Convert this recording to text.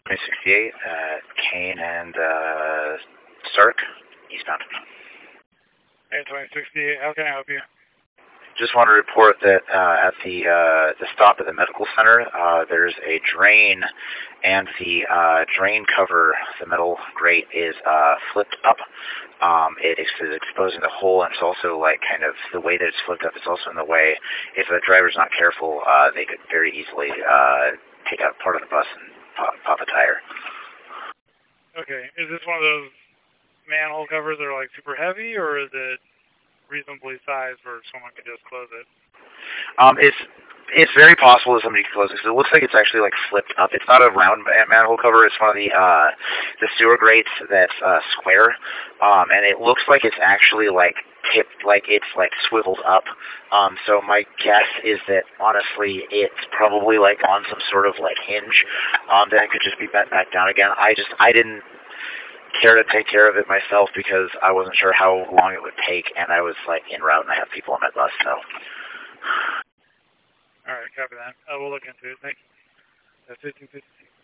2068, Kane and Stark, eastbound. Hey, 2068, how can I help you? Just want to report that at the stop at the medical center, there's a drain, and the drain cover, the metal grate, is flipped up. It is exposing the hole, and it's also like kind of the way that it's flipped up is also in the way. If the driver's not careful, they could very easily take out part of the bus and pop a tire. Okay, is this one of those manhole covers that are like super heavy, or is it reasonably sized where someone could just close it? It's very possible that somebody could close it, because it looks like it's actually like flipped up. It's not a round manhole cover. It's one of the sewer grates that's square, and it looks like it's actually like tipped, like it's like swiveled up. So my guess is that honestly, it's probably like on some sort of like hinge. Then it could just be bent back down again. I didn't care to take care of it myself because I wasn't sure how long it would take, and I was like en route and I have people on my bus, so. Alright, copy that. We'll look into it. Thank you. That's 1556.